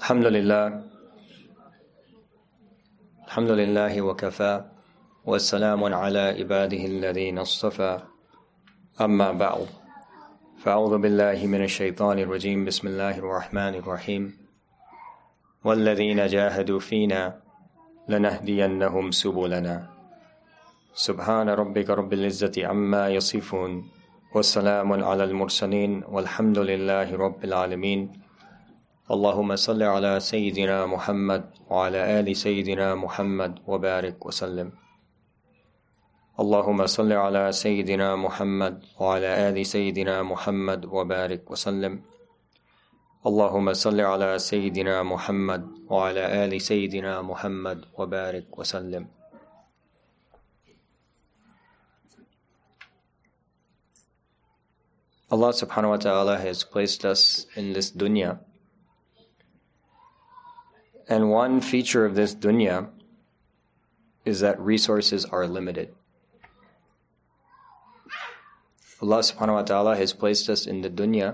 Alhamdulillah wa kafa wa salamun ala ibadihi alladhina astafa amma ba'd fa'udhu billahi minash shaitanir rajim bismillahir rahmanir rahim walladhina jahadu fina lanahdiyannahum subulana subhana rabbika rabbil izzati amma yasifun wa salamun ala al-mursalin walhamdulillahi rabbil alamin. Allahumma salli ala Sayyidina Muhammad wa ala ali Sayyidina Muhammad wa barik wa sallim. Allahumma salli ala Sayyidina Muhammad wa ala ali Sayyidina Muhammad wa barik wa sallim. Allahumma salli ala Sayyidina Muhammad wa ala ali Sayyidina Muhammad wa barik wa sallim. Allah subhanahu wa ta'ala has placed us in this dunya. And one feature of this dunya is that resources are limited. Allah subhanahu wa ta'ala has placed us in the dunya,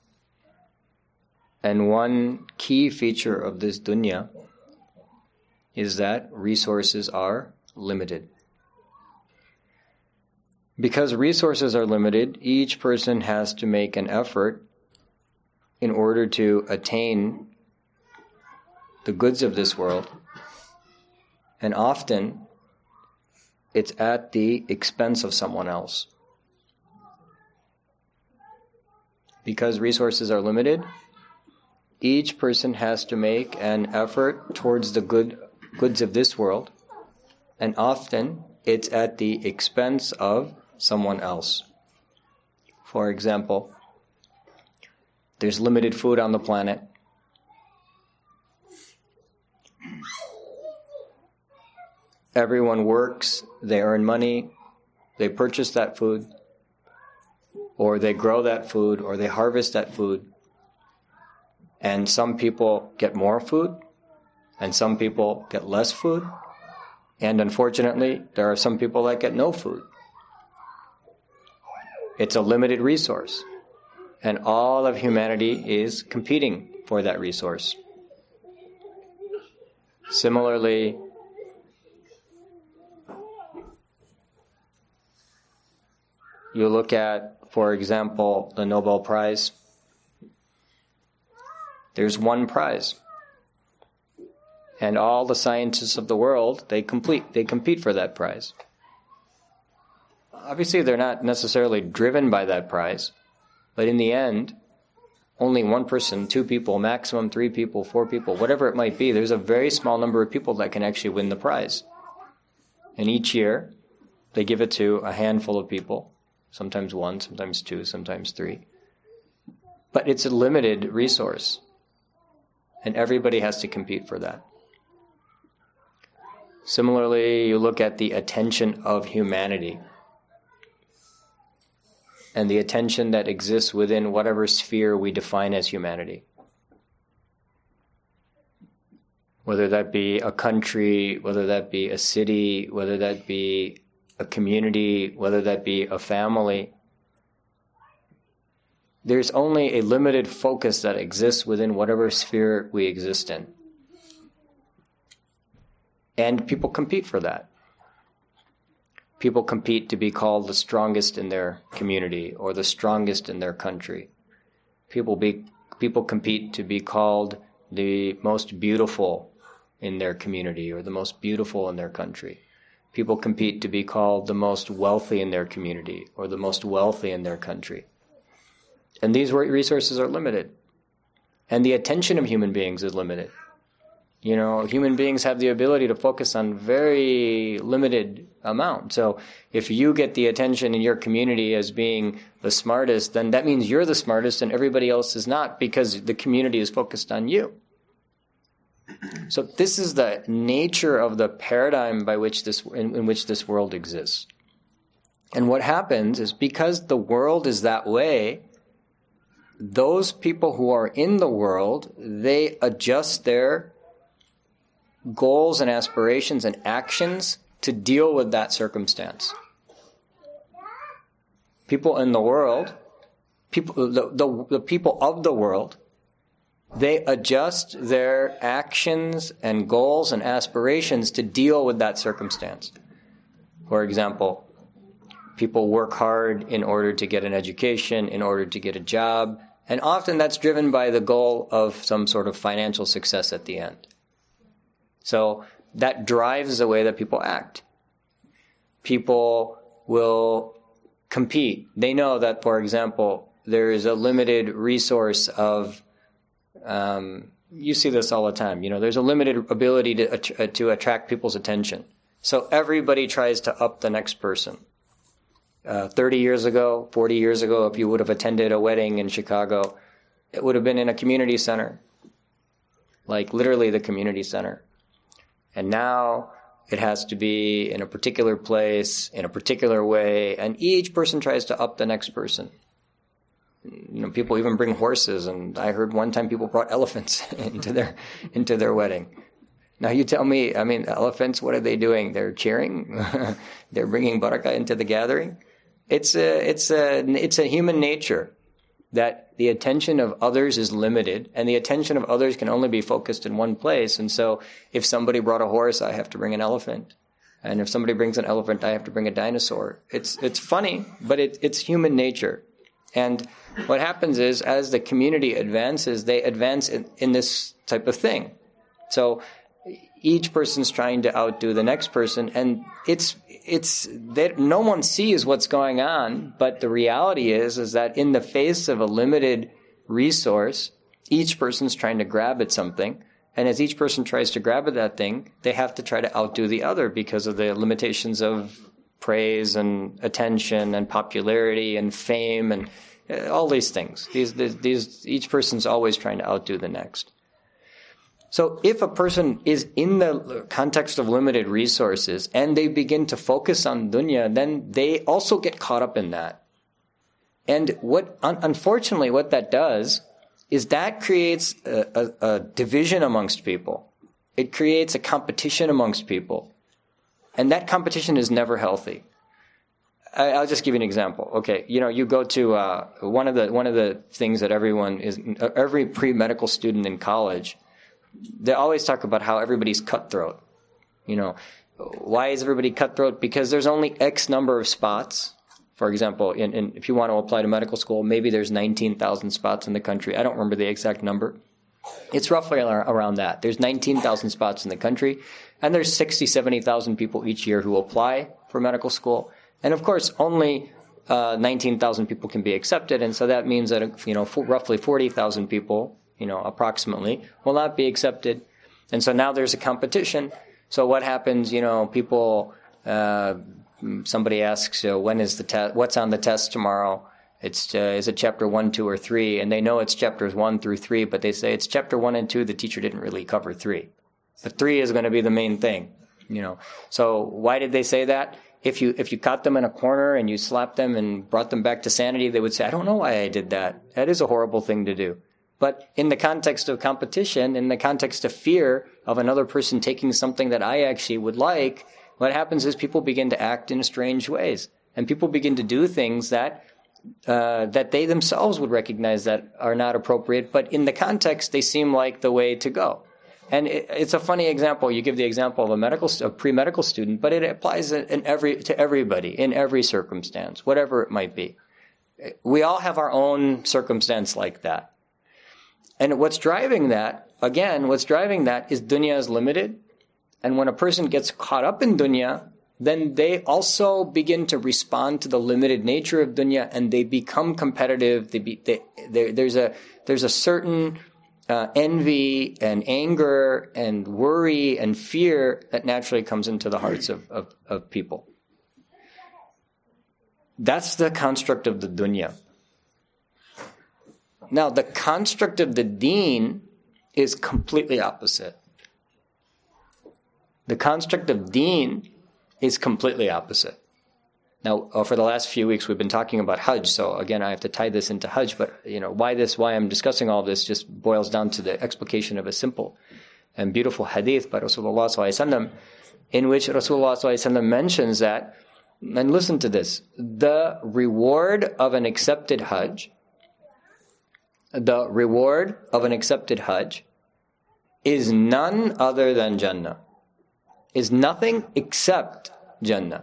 and one key feature of this dunya is that resources are limited. Because resources are limited, each person has to make an effort in order to attain the goods of this world, and often it's at the expense of someone else. Because resources are limited, each person has to make an effort towards the goods of this world, and often it's at the expense of someone else. For example, there's limited food on the planet. Everyone works, they earn money, they purchase that food, or they grow that food, or they harvest that food. And some people get more food, and some people get less food, and unfortunately, there are some people that get no food. It's a limited resource, and all of humanity is competing for that resource. Similarly, you look at, for example, the Nobel Prize. There's one prize. And all the scientists of the world, they compete for that prize. Obviously, they're not necessarily driven by that prize. But in the end, only one person, two people, maximum three people, four people, whatever it might be, there's a very small number of people that can actually win the prize. And each year, they give it to a handful of people. Sometimes one, sometimes two, sometimes three. But it's a limited resource. And everybody has to compete for that. Similarly, you look at the attention of humanity. And the attention that exists within whatever sphere we define as humanity. Whether that be a country, whether that be a city, whether that be a community, whether that be a family. There's only a limited focus that exists within whatever sphere we exist in. And people compete for that. People compete to be called the strongest in their community or the strongest in their country. People compete to be called the most beautiful in their community or the most beautiful in their country. People compete to be called the most wealthy in their community or the most wealthy in their country. And these resources are limited. And the attention of human beings is limited. You know, human beings have the ability to focus on very limited amount. So if you get the attention in your community as being the smartest, then that means you're the smartest and everybody else is not, because the community is focused on you. So this is the nature of the paradigm by which in which this world exists. And what happens is, because the world is that way, those people who are in the world, they adjust their goals and aspirations and actions to deal with that circumstance. People in the world, the people of the world, They adjust their actions and goals and aspirations to deal with that circumstance. For example, people work hard in order to get an education, in order to get a job, and often that's driven by the goal of some sort of financial success at the end. So that drives the way that people act. People will compete. They know that, for example, there is a limited resource of, you see this all the time, there's a limited ability to attract people's attention. So everybody tries to up the next person. 30 years ago, 40 years ago, if you would have attended a wedding in Chicago, it would have been in a community center. Like literally the community center. And now it has to be in a particular place, in a particular way, and each person tries to up the next person. People even bring horses, and I heard one time people brought elephants into their wedding. Now you tell me, elephants, what are they doing? They're cheering? They're bringing barakah into the gathering? It's a human nature that the attention of others is limited, and the attention of others can only be focused in one place. And so if somebody brought a horse, I have to bring an elephant. And if somebody brings an elephant, I have to bring a dinosaur. It's funny, but it's human nature. And what happens is, as the community advances, they advance in this type of thing. So each person's trying to outdo the next person, and no one sees what's going on, but the reality is that in the face of a limited resource, each person's trying to grab at something, and as each person tries to grab at that thing, they have to try to outdo the other because of the limitations of praise and attention and popularity and fame and all these things. Each person's always trying to outdo the next. So if a person is in the context of limited resources and they begin to focus on dunya, then they also get caught up in that. And unfortunately what that does is that creates a division amongst people. It creates a competition amongst people. And that competition is never healthy. I'll just give you an example. Okay, you go to one of the things that every pre-medical student in college, they always talk about how everybody's cutthroat. Why is everybody cutthroat? Because there's only X number of spots. For example, if you want to apply to medical school, maybe there's 19,000 spots in the country. I don't remember the exact number. It's roughly around that. There's 19,000 spots in the country, and there's 60, 70,000 people each year who apply for medical school. And of course, only 19,000 people can be accepted, and so that means that roughly 40,000 people, approximately, will not be accepted. And so now there's a competition. So what happens? People. Somebody asks, when is the test? What's on the test tomorrow? Is it chapter 1, 2, or 3? And they know it's chapters 1 through 3, but they say it's chapter 1 and 2. The teacher didn't really cover 3. The 3 is going to be the main thing, So why did they say that? If you caught them in a corner and you slapped them and brought them back to sanity, they would say, I don't know why I did that. That is a horrible thing to do. But in the context of competition, in the context of fear of another person taking something that I actually would like, what happens is people begin to act in strange ways, and people begin to do things that they themselves would recognize that are not appropriate, but in the context they seem like the way to go. And it's a funny example. You give the example of a pre-medical student, but it applies to everybody in every circumstance, whatever it might be. We all have our own circumstance like that. And what's driving that is dunya is limited. And when a person gets caught up in dunya, then they also begin to respond to the limited nature of dunya, and they become competitive. There's a certain envy and anger and worry and fear that naturally comes into the hearts of people. That's the construct of the dunya. Now, the construct of the deen is completely opposite. The construct of deen is completely opposite. Now, for the last few weeks, we've been talking about Hajj. So again, I have to tie this into Hajj. But why I'm discussing all this just boils down to the explication of a simple and beautiful hadith by Rasulullah SAW, in which Rasulullah SAW mentions that, and listen to this, the reward of an accepted Hajj, the reward of an accepted Hajj is none other than Jannah. Is nothing except Jannah.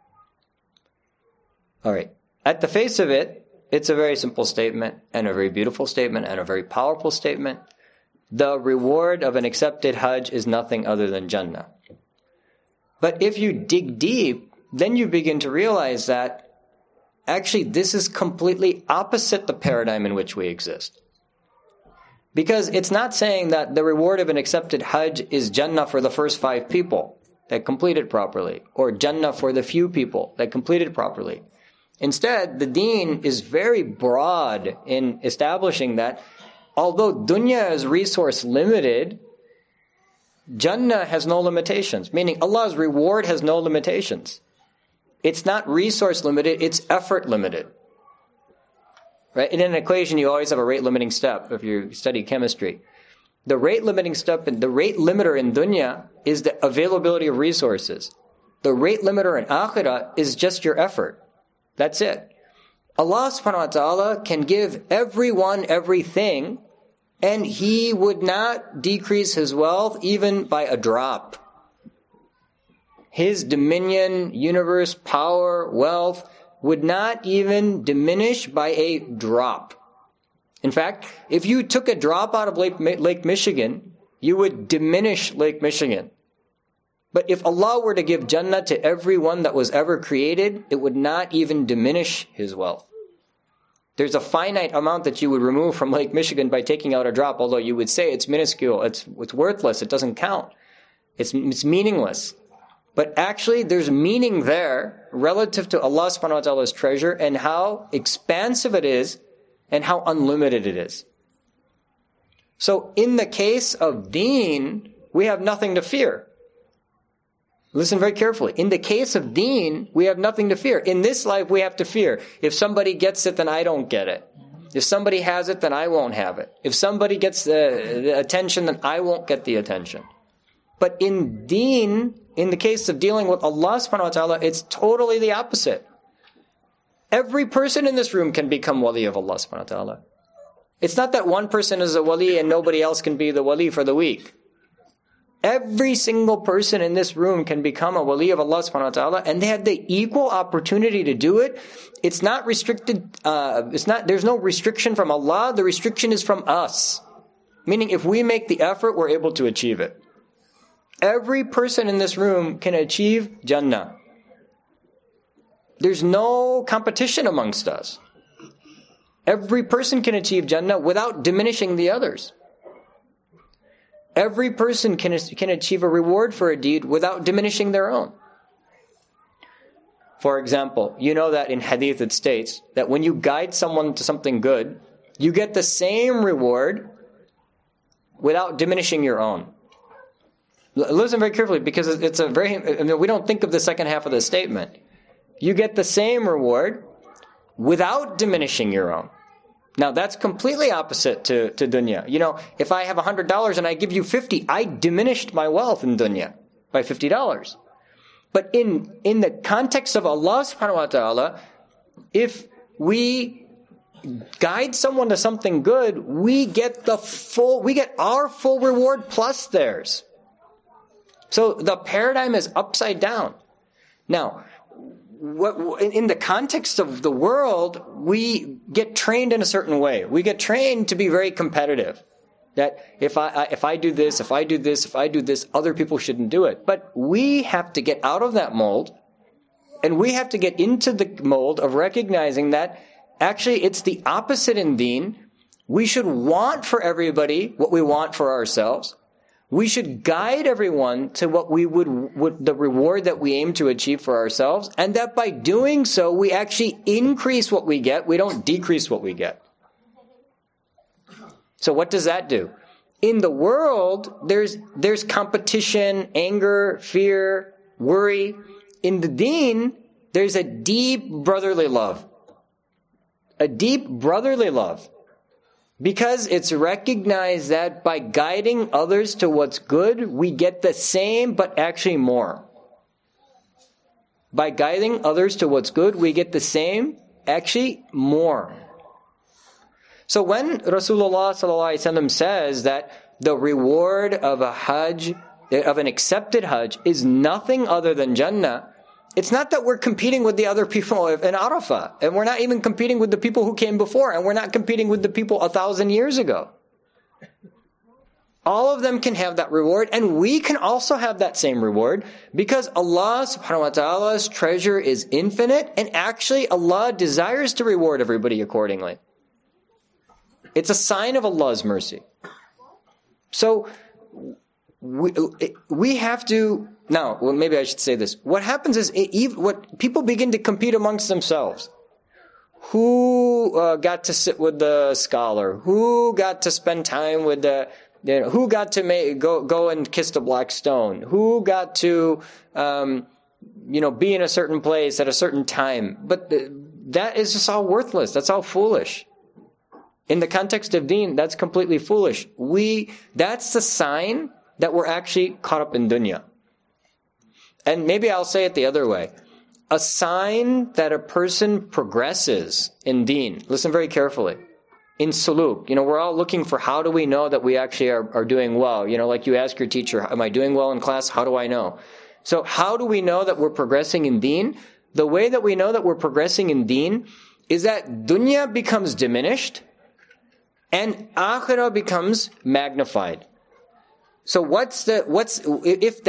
Alright. At the face of it, it's a very simple statement, and a very beautiful statement, and a very powerful statement. The reward of an accepted Hajj is nothing other than Jannah. But if you dig deep, then you begin to realize that actually this is completely opposite the paradigm in which we exist. Because it's not saying that the reward of an accepted Hajj is Jannah for the first 5 people that complete it properly, or Jannah for the few people that complete it properly. Instead, the deen is very broad in establishing that although dunya is resource limited, Jannah has no limitations, meaning Allah's reward has no limitations. It's not resource limited, it's effort limited. Right? In an equation, you always have a rate limiting step if you study chemistry. The rate limiting step, the rate limiter in dunya is the availability of resources. The rate limiter in akhirah is just your effort. That's it. Allah subhanahu wa ta'ala can give everyone everything, and He would not decrease His wealth even by a drop. His dominion, universe, power, wealth would not even diminish by a drop. In fact, if you took a drop out of Lake Michigan, you would diminish Lake Michigan. But if Allah were to give Jannah to everyone that was ever created, it would not even diminish His wealth. There's a finite amount that you would remove from Lake Michigan by taking out a drop, although you would say it's minuscule, it's worthless, it doesn't count. It's meaningless. But actually, there's meaning there relative to Allah subhanahu wa ta'ala's treasure and how expansive it is and how unlimited it is. So in the case of deen, we have nothing to fear. Listen very carefully. In the case of deen, we have nothing to fear. In this life, we have to fear. If somebody gets it, then I don't get it. If somebody has it, then I won't have it. If somebody gets the attention, then I won't get the attention. But in deen, in the case of dealing with Allah subhanahu wa ta'ala, it's totally the opposite. Every person in this room can become wali of Allah subhanahu wa ta'ala. It's not that one person is a wali and nobody else can be the wali for the week. Every single person in this room can become a wali of Allah subhanahu wa ta'ala, and they have the equal opportunity to do it. It's not restricted, there's no restriction from Allah, the restriction is from us. Meaning if we make the effort, we're able to achieve it. Every person in this room can achieve Jannah. There's no competition amongst us. Every person can achieve Jannah without diminishing the others. Every person can achieve a reward for a deed without diminishing their own. For example, you know that in hadith it states that when you guide someone to something good, you get the same reward without diminishing your own. Listen very carefully, because it's we don't think of the second half of the statement. You get the same reward without diminishing your own. Now that's completely opposite to dunya. You know, if I have $100 and I give you 50, I diminished my wealth in dunya by $50. But in the context of Allah subhanahu wa ta'ala, if we guide someone to something good, we get our full reward plus theirs. So the paradigm is upside down. Now, in the context of the world, we get trained in a certain way. We get trained to be very competitive. That if I do this, other people shouldn't do it. But we have to get out of that mold, and we have to get into the mold of recognizing that actually it's the opposite in deen. We should want for everybody what we want for ourselves. We should guide everyone to what we would the reward that we aim to achieve for ourselves, and that by doing so, we actually increase what we get. We don't decrease what we get. So what does that do? In the world, there's competition, anger, fear, worry. In the deen, there's a deep brotherly love. A deep brotherly love. Because it's recognized that by guiding others to what's good, we get the same, but actually more. By guiding others to what's good, we get the same, actually more. So when Rasulullah ﷺ says that the reward of a hajj, of an accepted hajj, is nothing other than Jannah, it's not that we're competing with the other people in Arafah, and we're not even competing with the people who came before, and we're not competing with the people 1,000 years ago. All of them can have that reward, and we can also have that same reward, because Allah subhanahu wa ta'ala's treasure is infinite, and actually Allah desires to reward everybody accordingly. It's a sign of Allah's mercy. So, we have to, now, well, maybe I should say this. What happens is, what people begin to compete amongst themselves. Who got to sit with the scholar? Who got to spend time with the, who got to go and kiss the black stone? Who got to, be in a certain place at a certain time? But that is just all worthless. That's all foolish. In the context of deen, that's completely foolish. That's the sign that we're actually caught up in dunya. And maybe I'll say it the other way. A sign that a person progresses in deen, listen very carefully, in suluk, we're all looking for how do we know that we actually are doing well. Like you ask your teacher, am I doing well in class? How do I know? So how do we know that we're progressing in deen? The way that we know that we're progressing in deen is that dunya becomes diminished and akhirah becomes magnified. So if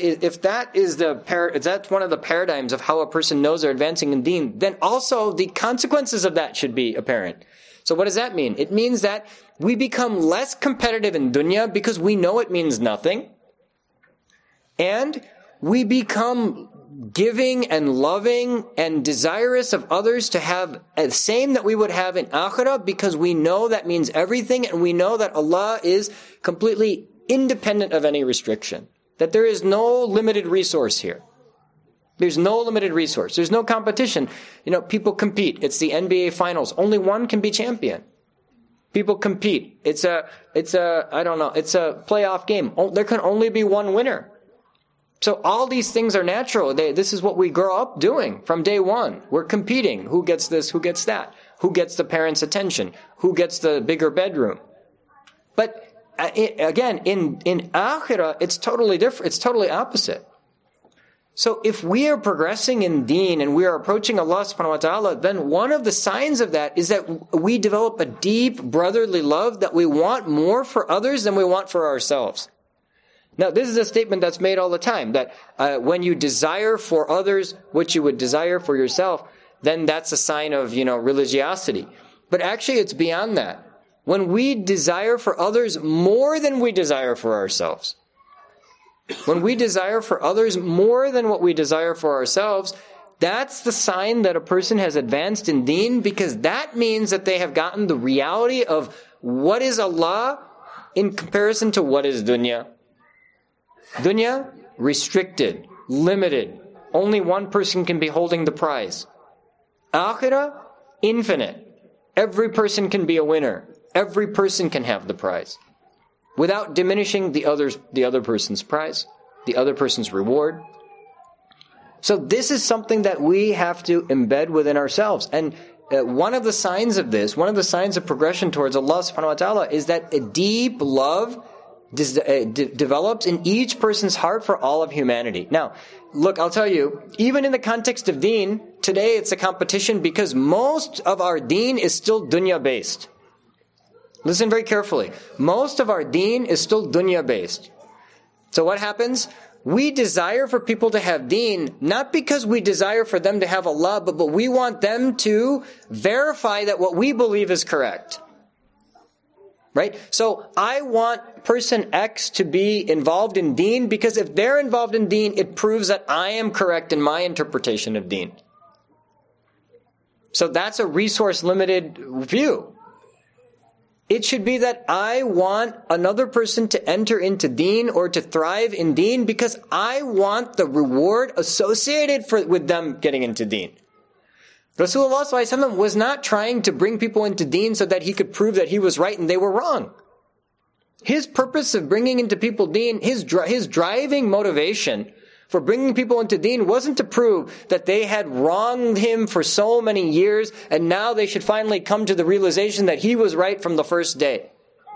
that's one of the paradigms of how a person knows they're advancing in deen, then also the consequences of that should be apparent. So what does that mean? It means that we become less competitive in dunya because we know it means nothing. And we become giving and loving and desirous of others to have the same that we would have in akhirah, because we know that means everything, and we know that Allah is completely independent of any restriction. That there is no limited resource here. There's no limited resource. There's no competition. People compete. It's the NBA finals. Only one can be champion. People compete. It's a playoff game. There can only be one winner. So all these things are natural. This is what we grow up doing from day one. We're competing. Who gets this? Who gets that? Who gets the parents' attention? Who gets the bigger bedroom? But again, in akhirah, it's totally different. It's totally opposite. So if we are progressing in deen and we are approaching Allah subhanahu wa ta'ala, then one of the signs of that is that we develop a deep brotherly love, that we want more for others than we want for ourselves. Now, this is a statement that's made all the time, that when you desire for others what you would desire for yourself, then that's a sign of, religiosity. But actually, it's beyond that. When we desire for others more than we desire for ourselves, when we desire for others more than what we desire for ourselves, that's the sign that a person has advanced in deen, because that means that they have gotten the reality of what is Allah in comparison to what is dunya. Dunya, restricted, limited. Only one person can be holding the prize. Akhirah, infinite. Every person can be a winner. Every person can have the prize, without diminishing the other person's prize, the other person's reward. So this is something that we have to embed within ourselves. And one of the signs of this, one of the signs of progression towards Allah subhanahu wa ta'ala, is that a deep love develops in each person's heart for all of humanity. Now, look, I'll tell you, even in the context of deen, today it's a competition because most of our deen is still dunya-based. Listen very carefully. Most of our deen is still dunya-based. So what happens? We desire for people to have deen, not because we desire for them to have Allah, but we want them to verify that what we believe is correct. Right? So I want person X to be involved in deen, because if they're involved in deen, it proves that I am correct in my interpretation of deen. So that's a resource-limited view. It should be that I want another person to enter into deen or to thrive in deen because I want the reward associated with them getting into deen. Rasulullah ﷺ was not trying to bring people into deen so that he could prove that he was right and they were wrong. His purpose of bringing into people deen, his driving motivation for bringing people into deen wasn't to prove that they had wronged him for so many years and now they should finally come to the realization that he was right from the first day.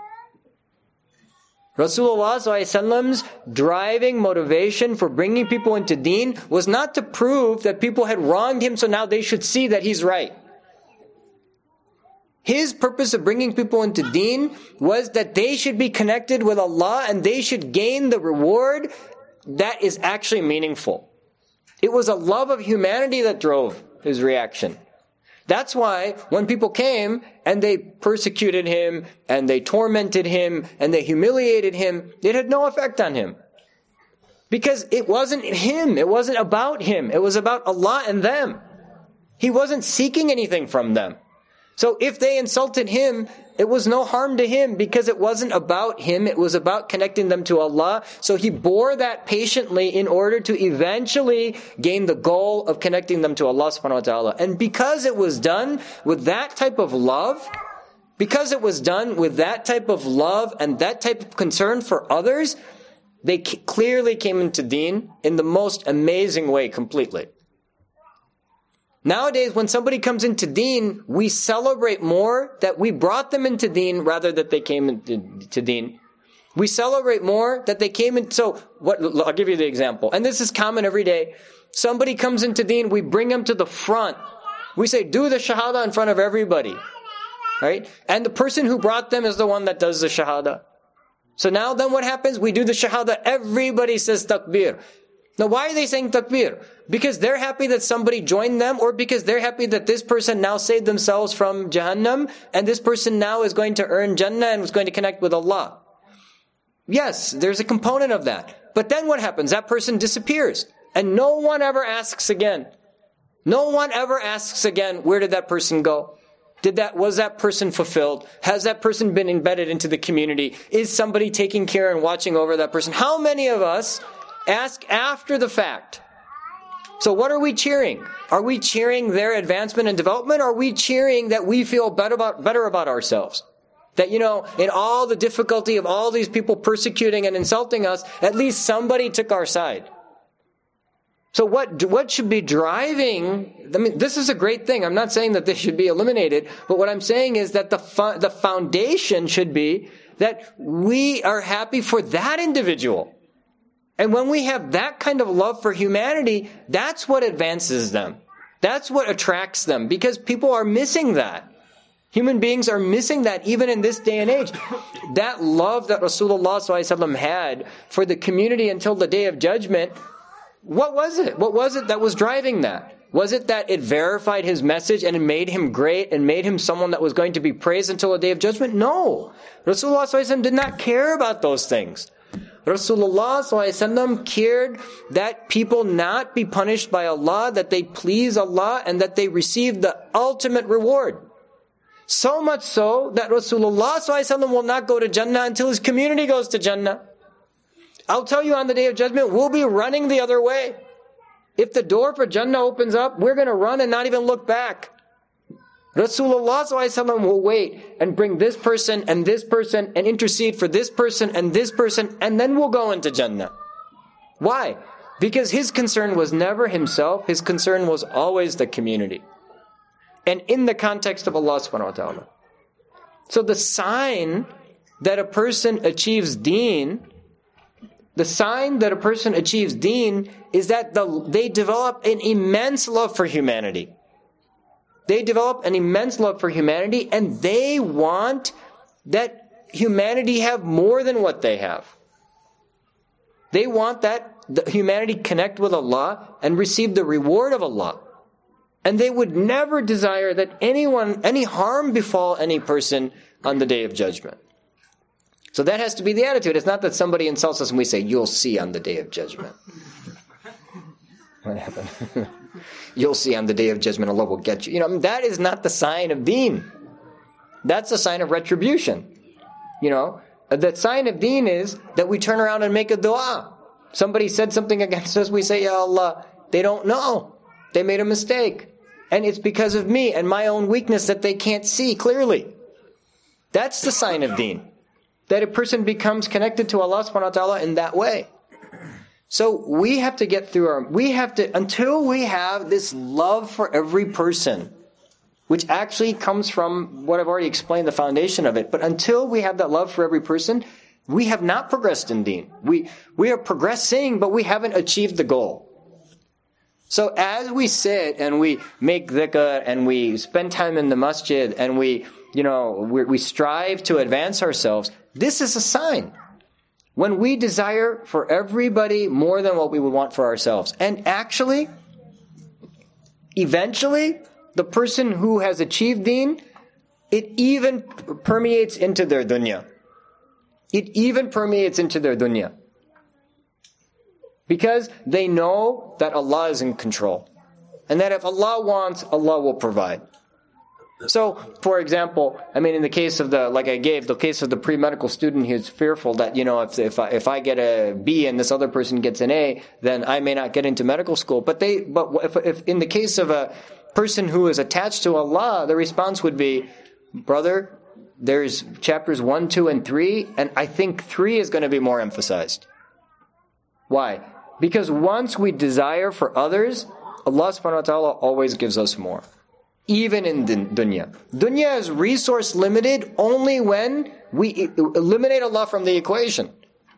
Rasulullah's driving motivation for bringing people into deen was not to prove that people had wronged him so now they should see that he's right. His purpose of bringing people into deen was that they should be connected with Allah and they should gain the reward that is actually meaningful. It was a love of humanity that drove his reaction. That's why when people came and they persecuted him and they tormented him and they humiliated him, it had no effect on him. Because it wasn't him. It wasn't about him. It was about Allah and them. He wasn't seeking anything from them. So if they insulted him, it was no harm to him because it wasn't about him. It was about connecting them to Allah. So he bore that patiently in order to eventually gain the goal of connecting them to Allah subhanahu wa ta'ala. And because it was done with that type of love, and that type of concern for others, they clearly came into deen in the most amazing way completely. Nowadays, when somebody comes into deen, we celebrate more that we brought them into deen rather that they came into deen. We celebrate more that they came in. So, I'll give you the example. And this is common every day. Somebody comes into deen, we bring them to the front. We say, do the shahada in front of everybody. Right? And the person who brought them is the one that does the shahada. So now then what happens? We do the shahada, everybody says takbir. Now, why are they saying takbir? Because they're happy that somebody joined them, or because they're happy that this person now saved themselves from Jahannam, and this person now is going to earn Jannah and is going to connect with Allah. Yes, there's a component of that. But then what happens? That person disappears, and no one ever asks again. No one ever asks again, where did that person go? Was that person fulfilled? Has that person been embedded into the community? Is somebody taking care and watching over that person? How many of us ask after the fact? So what are we cheering? Are we cheering their advancement and development? Or are we cheering that we feel better about ourselves? That, in all the difficulty of all these people persecuting and insulting us, at least somebody took our side. So what should be driving? This is a great thing. I'm not saying that this should be eliminated, but what I'm saying is that the foundation should be that we are happy for that individual. And when we have that kind of love for humanity, that's what advances them. That's what attracts them, because people are missing that. Human beings are missing that even in this day and age. That love that Rasulullah ﷺ had for the community until the Day of Judgment, what was it? What was it that was driving that? Was it that it verified his message and it made him great and made him someone that was going to be praised until the Day of Judgment? No. Rasulullah ﷺ did not care about those things. Rasulullah ﷺ cared that people not be punished by Allah, that they please Allah, and that they receive the ultimate reward. So much so that Rasulullah ﷺ will not go to Jannah until his community goes to Jannah. I'll tell you, on the Day of Judgment, we'll be running the other way. If the door for Jannah opens up, we're going to run and not even look back. Rasulullah ﷺ will wait and bring this person and intercede for this person, and then we'll go into Jannah. Why? Because his concern was never himself, his concern was always the community. And in the context of Allah subhanahu wa ta'ala. So the sign that a person achieves deen, is that they develop an immense love for humanity. They develop an immense love for humanity, and they want that humanity have more than what they have. They want that the humanity connect with Allah and receive the reward of Allah. And they would never desire that any harm befall any person on the Day of Judgment. So that has to be the attitude. It's not that somebody insults us and we say, you'll see on the Day of Judgment. What happened? You'll see on the Day of Judgment, Allah will get you. That is not the sign of deen. That's a sign of retribution. The sign of deen is that we turn around and make a dua. Somebody said something against us, we say, Ya Allah, they don't know. They made a mistake. And it's because of me and my own weakness that they can't see clearly. That's the sign of deen. That a person becomes connected to Allah subhanahu wa ta'ala in that way. So we have to get through until we have this love for every person, which actually comes from what I've already explained, the foundation of it. But until we have that love for every person, we have not progressed in deen. We are progressing, but we haven't achieved the goal. So as we sit and we make dhikr and we spend time in the masjid and we strive to advance ourselves, this is a sign. When we desire for everybody more than what we would want for ourselves. And actually, eventually, the person who has achieved deen, it even permeates into their dunya. It even permeates into their dunya. Because they know that Allah is in control. And that if Allah wants, Allah will provide. So, for example, in the case of the case of the pre-medical student who's fearful that, if I get a B and this other person gets an A, then I may not get into medical school. But if in the case of a person who is attached to Allah, the response would be, brother, there's chapters 1, 2, and 3, and I think 3 is going to be more emphasized. Why? Because once we desire for others, Allah subhanahu wa ta'ala always gives us more. Even in dunya. Dunya is resource limited only when we eliminate Allah from the equation.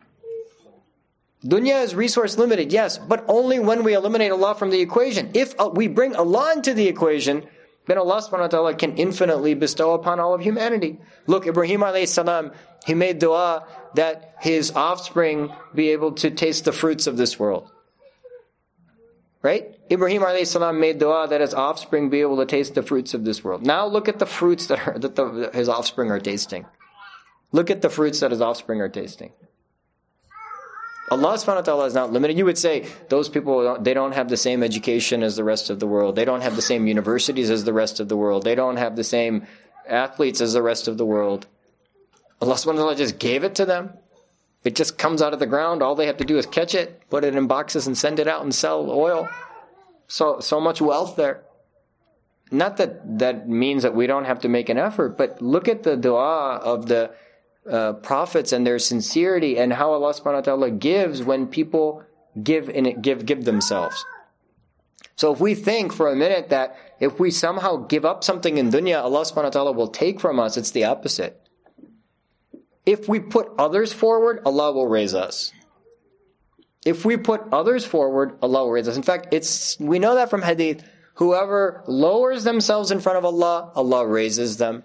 Dunya is resource limited, yes, but only when we eliminate Allah from the equation. If we bring Allah into the equation, then Allah subhanahu wa ta'ala can infinitely bestow upon all of humanity. Look, Ibrahim alayhi salam, he made dua that his offspring be able to taste the fruits of this world. Right? Ibrahim alayhi salam made dua that his offspring be able to taste the fruits of this world. Now look at the fruits that his offspring are tasting. Look at the fruits that his offspring are tasting. Allah subhanahu wa ta'ala is not limited. You would say, those people, they don't have the same education as the rest of the world. They don't have the same universities as the rest of the world. They don't have the same athletes as the rest of the world. Allah subhanahu wa ta'ala just gave it to them. It just comes out of the ground. All they have to do is catch it, put it in boxes and send it out and sell oil. So much wealth there. Not that means that we don't have to make an effort, but look at the dua of the prophets and their sincerity and how Allah subhanahu wa ta'ala gives when people give themselves. So if we think for a minute that if we somehow give up something in dunya, Allah subhanahu wa ta'ala will take from us, it's the opposite. If we put others forward, Allah will raise us. If we put others forward, Allah will raise us. In fact, we know that from hadith. Whoever lowers themselves in front of Allah, Allah raises them.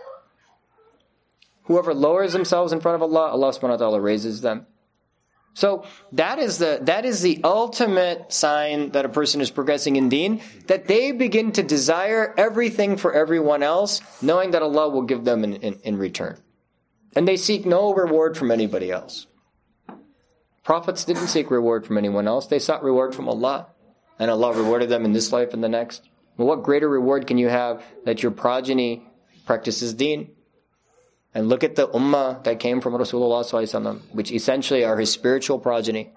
Whoever lowers themselves in front of Allah, Allah subhanahu wa ta'ala raises them. So that is the ultimate sign that a person is progressing in deen, that they begin to desire everything for everyone else, knowing that Allah will give them in return. And they seek no reward from anybody else. Prophets didn't seek reward from anyone else. They sought reward from Allah. And Allah rewarded them in this life and the next. Well, what greater reward can you have that your progeny practices deen? And look at the ummah that came from Rasulullah ﷺ, which essentially are his spiritual progeny.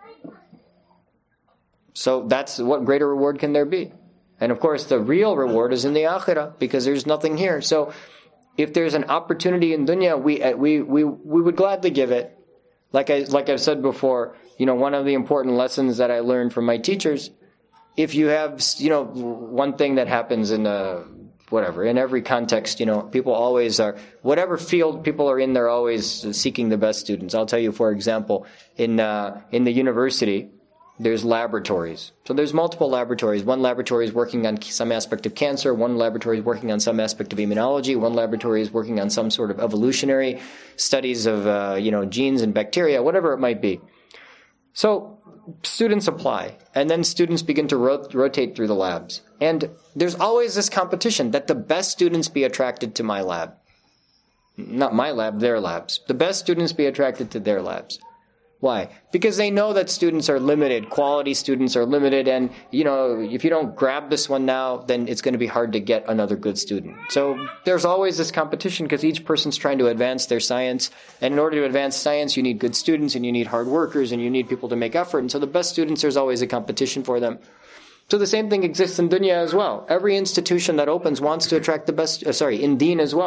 So that's what greater reward can there be? And of course, the real reward is in the akhirah, because there's nothing here. So if there's an opportunity in dunya, we would gladly give it. Like I've said before, one of the important lessons that I learned from my teachers, if you have, one thing that happens in every context, people always are, whatever field people are in, they're always seeking the best students. I'll tell you, for example, in the university, there's laboratories. So there's multiple laboratories. One laboratory is working on some aspect of cancer. One laboratory is working on some aspect of immunology. One laboratory is working on some sort of evolutionary studies of, genes and bacteria, whatever it might be. So students apply, and then students begin to rotate through the labs. And there's always this competition that the best students be attracted to my lab. Not my lab, their labs. The best students be attracted to their labs. Why? Because they know that students are limited, quality students are limited, and if you don't grab this one now, then it's going to be hard to get another good student. So there's always this competition because each person's trying to advance their science, and in order to advance science, you need good students, and you need hard workers, and you need people to make effort, and so the best students, there's always a competition for them. So the same thing exists in dunya as well. Every institution that opens wants to attract the best, in deen as well.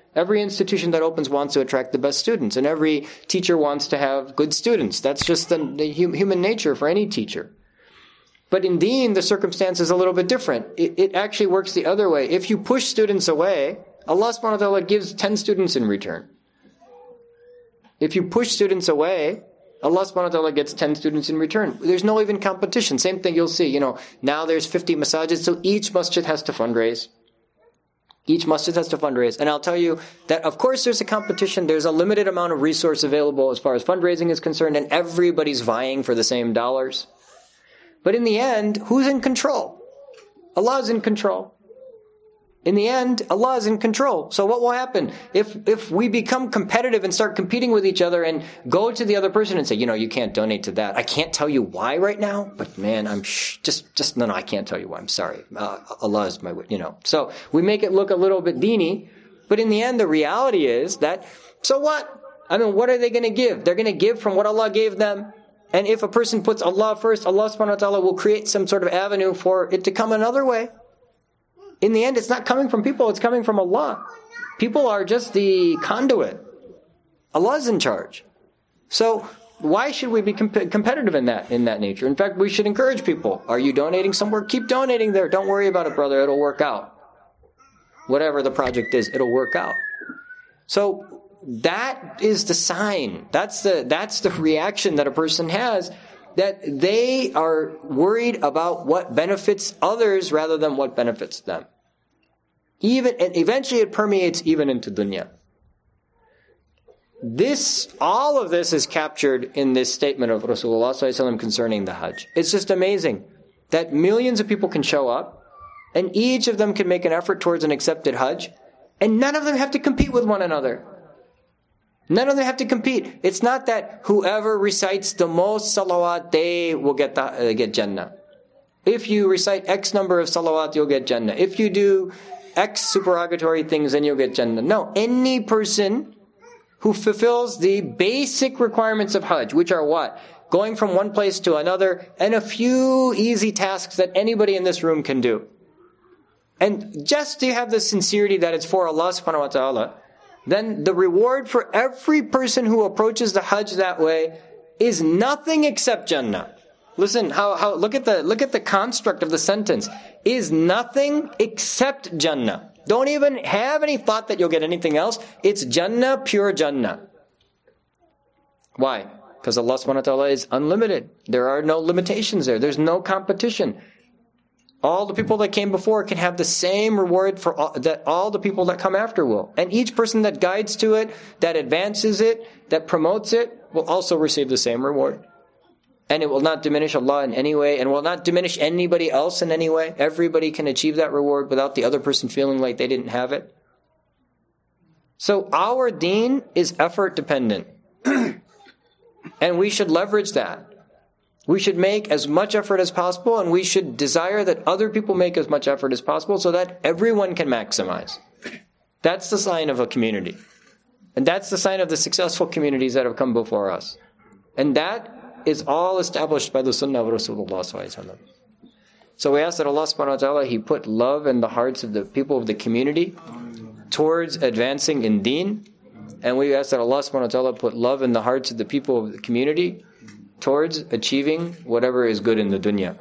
Every institution that opens wants to attract the best students, and every teacher wants to have good students. That's just the human nature for any teacher. But in Deen, the circumstance is a little bit different. It actually works the other way. If you push students away, Allah subhanahu wa ta'ala gives 10 students in return. If you push students away, Allah subhanahu wa ta'ala gets 10 students in return. There's no even competition. Same thing you'll see, now there's 50 masajid, so each masjid has to fundraise. Each masjid has to fundraise. And I'll tell you that, of course, there's a competition. There's a limited amount of resource available as far as fundraising is concerned, and everybody's vying for the same dollars. But in the end, who's in control? Allah's in control. In the end, Allah is in control. So what will happen? If we become competitive and start competing with each other and go to the other person and say, you can't donate to that. I can't tell you why right now, but man, no, I can't tell you why. I'm sorry. Allah is my, So we make it look a little bit deeny, but in the end, the reality is that, so what? What are they going to give? They're going to give from what Allah gave them. And if a person puts Allah first, Allah subhanahu wa ta'ala will create some sort of avenue for it to come another way. In the end, it's not coming from people, it's coming from Allah. People are just the conduit. Allah's in charge. So why should we be competitive in that nature? In fact, we should encourage people. Are you donating somewhere? Keep donating there. Don't worry about it, brother. It'll work out. Whatever the project is, it'll work out. So that is the sign. That's the reaction that a person has, that they are worried about what benefits others rather than what benefits them. And eventually it permeates even into dunya. All of this is captured in this statement of Rasulullah ﷺ concerning the Hajj. It's just amazing that millions of people can show up, and each of them can make an effort towards an accepted Hajj, and none of them have to compete with one another. None of them have to compete. It's not that whoever recites the most salawat, they will get Jannah. If you recite X number of salawat, you'll get Jannah. If you do X supererogatory things, then you'll get Jannah. No, any person who fulfills the basic requirements of Hajj, which are what? Going from one place to another, and a few easy tasks that anybody in this room can do. And just to have the sincerity that it's for Allah subhanahu wa ta'ala, then the reward for every person who approaches the Hajj that way is nothing except Jannah. Listen, look at the construct of the sentence. Is nothing except Jannah. Don't even have any thought that you'll get anything else. It's Jannah, pure Jannah. Why? Because Allah subhanahu wa ta'ala is unlimited. There are no limitations there. There's no competition. All the people that came before can have the same reward that all the people that come after will. And each person that guides to it, that advances it, that promotes it, will also receive the same reward. And it will not diminish Allah in any way, and will not diminish anybody else in any way. Everybody can achieve that reward without the other person feeling like they didn't have it. So our deen is effort dependent. And we should leverage that. We should make as much effort as possible, and we should desire that other people make as much effort as possible so that everyone can maximize. That's the sign of a community. And that's the sign of the successful communities that have come before us. And that is all established by the sunnah of Rasulullah ﷺ. So we ask that Allah subhanahu wa ta'ala, He put love in the hearts of the people of the community towards advancing in deen. And we ask that Allah subhanahu wa ta'ala put love in the hearts of the people of the community towards achieving whatever is good in the dunya.